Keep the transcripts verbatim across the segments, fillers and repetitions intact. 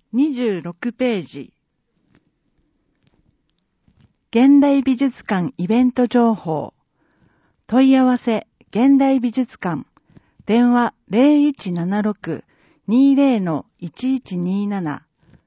にじゅうろくページ。現代美術館イベント情報。問い合わせ現代美術館。電話 ゼロいちななろく にゼロのいちいちになな。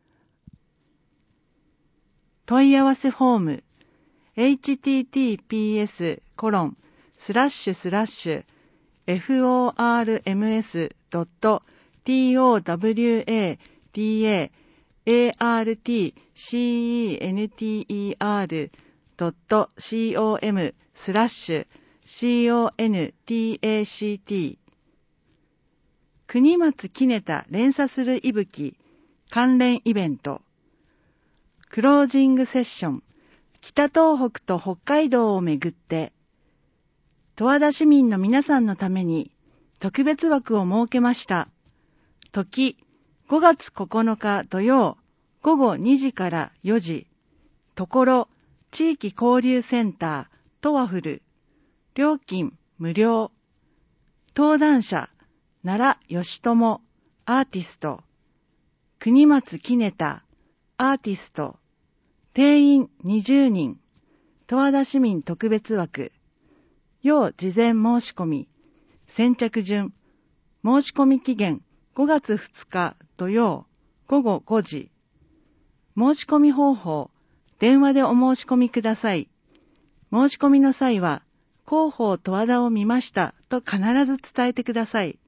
問い合わせフォーム エイチティーティーピーエスコロンスラッシュスラッシュエフオーアールエムエスドットティーオーダブリューエーディーエーエーアールティーシーイーエヌティーイーアールドットコムスラッシュシーオーエヌティーエーシーティー国松杵田連鎖する息吹関連イベントクロージングセッション北東北と北海道をめぐって十和田市民の皆さんのために特別枠を設けました。時ごがつここのか土曜ごごにじからよじところ地域交流センタートワフル料金無料登壇者奈良義友アーティスト国松杵田アーティスト定員にじゅうにん十和田市民特別枠要事前申し込み先着順申し込み期限ごがつふつか土曜ごごごじ申し込み方法電話でお申し込みください。申し込みの際は広報十和田を見ましたと必ず伝えてください。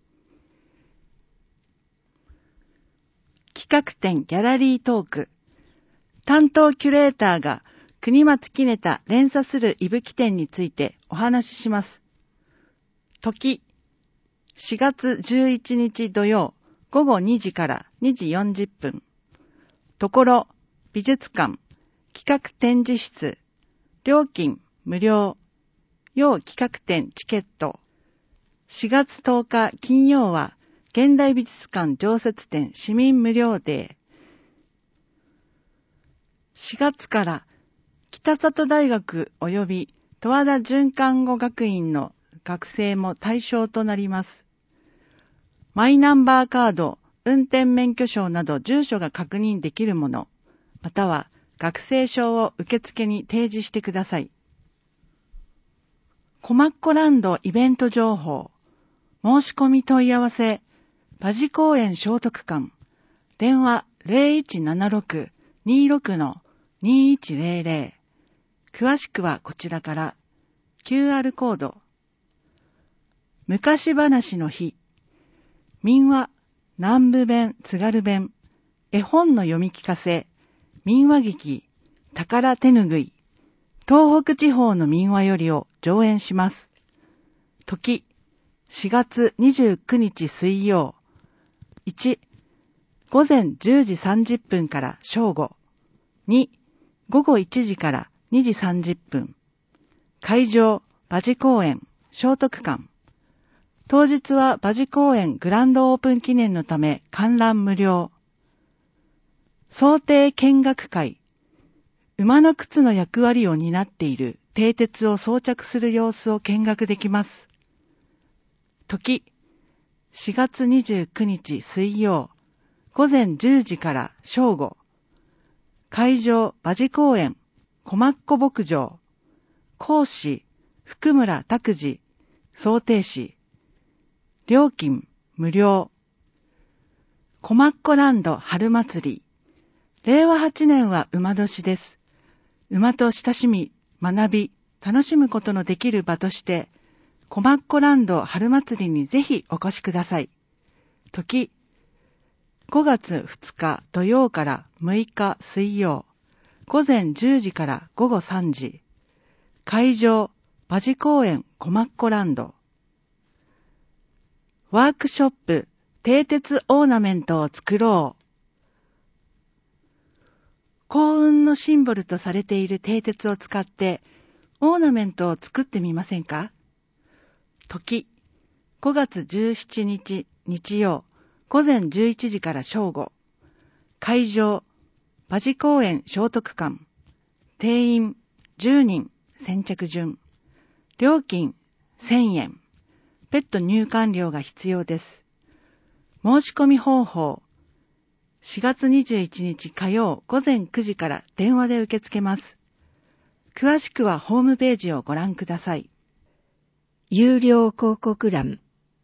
企画展ギャラリートーク担当キュレーターが国松杵田連鎖する息吹展についてお話しします。時しがつじゅういちにち土曜ごごにじからにじよんじゅっぷんところ美術館企画展示室料金無料要企画展チケットしがつとおか金曜は現代美術館常設展市民無料デーしがつから北里大学及び十和田准看護学院の学生も対象となります。マイナンバーカード、運転免許証など住所が確認できるもの、または学生証を受付に提示してください。コマッコランドイベント情報、申し込み問い合わせ、馬事公園聖徳館、電話 ゼロいちななろく にろくのにいちゼロゼロ、詳しくはこちらから、キューアール コード、昔話の日、民話、南部弁、津軽弁、絵本の読み聞かせ、民話劇、宝手ぬぐい、東北地方の民話よりを上演します。時、しがつにじゅうくにち水曜。いち、午前じゅうじさんじゅっぷんから正午。に、午後いちじからにじさんじゅっぷん。会場、馬事公園、聖徳館。当日は馬事公園グランドオープン記念のため観覧無料。想定見学会。馬の靴の役割を担っている蹄鉄を装着する様子を見学できます。時、しがつにじゅうくにち水曜。午前じゅうじから正午。会場、馬事公園、小マッコ牧場。講師、福村拓司、想定士。料金、無料。コマッコランド春祭り。れいわはちねんは馬年です。馬と親しみ、学び、楽しむことのできる場として、コマッコランド春祭りにぜひお越しください。時、ごがつふつか土曜からむいか水曜。午前じゅうじからごごさんじ。会場、馬事公園コマッコランド。ワークショップ、蹄鉄オーナメントを作ろう。幸運のシンボルとされている蹄鉄を使ってオーナメントを作ってみませんか？時、ごがつじゅうしちにち日曜、午前じゅういちじから正午。会場、馬事公園聖徳館。定員じゅうにん、先着順。料金せんえん。ペット入館料が必要です。申し込み方法。 しがつにじゅういちにち火曜午前くじから電話で受け付けます。詳しくはホームページをご覧ください。 有料広告欄。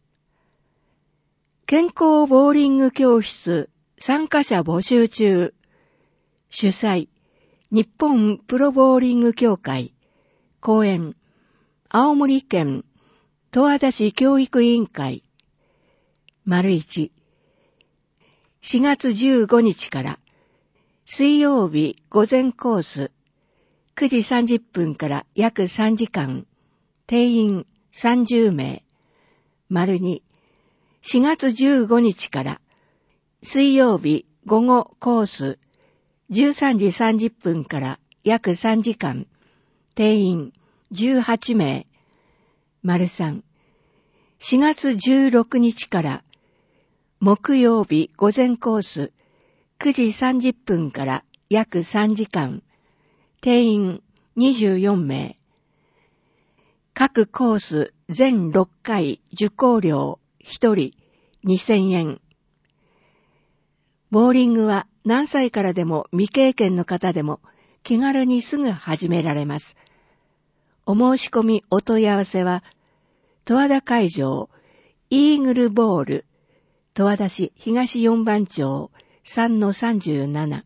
健康ボーリング教室参加者募集中。主催、日本プロボーリング協会。講演、青森県十和田市教育委員会。丸一。しがつじゅうごにちから水曜日午前コースくじさんじゅっぷんから約さんじかん。定員さんじゅうめい。丸に。しがつじゅうごにちから水曜日午後コースじゅうさんじさんじゅっぷんから約さんじかん。定員じゅうはちめい。丸さん。しがつじゅうろくにちから木曜日午前コースくじさんじゅっぷんから約さんじかん。定員にじゅうよんめい。各コース全ろっかい受講料ひとりにせんえん。ボーリングは何歳からでも未経験の方でも気軽にすぐ始められます。お申し込みお問い合わせは、十和田会場イーグルボール十和田市東四番町 さんのさんじゅうなな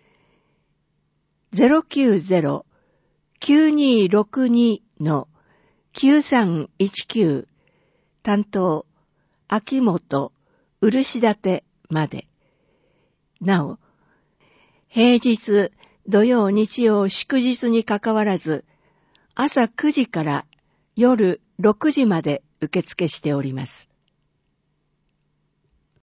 ゼロきゅうゼロ きゅうにろくに きゅうさんいちきゅう 担当秋元漆立まで。なお、平日土曜日曜祝日にかかわらず朝くじから夜ろくじまで受付しております。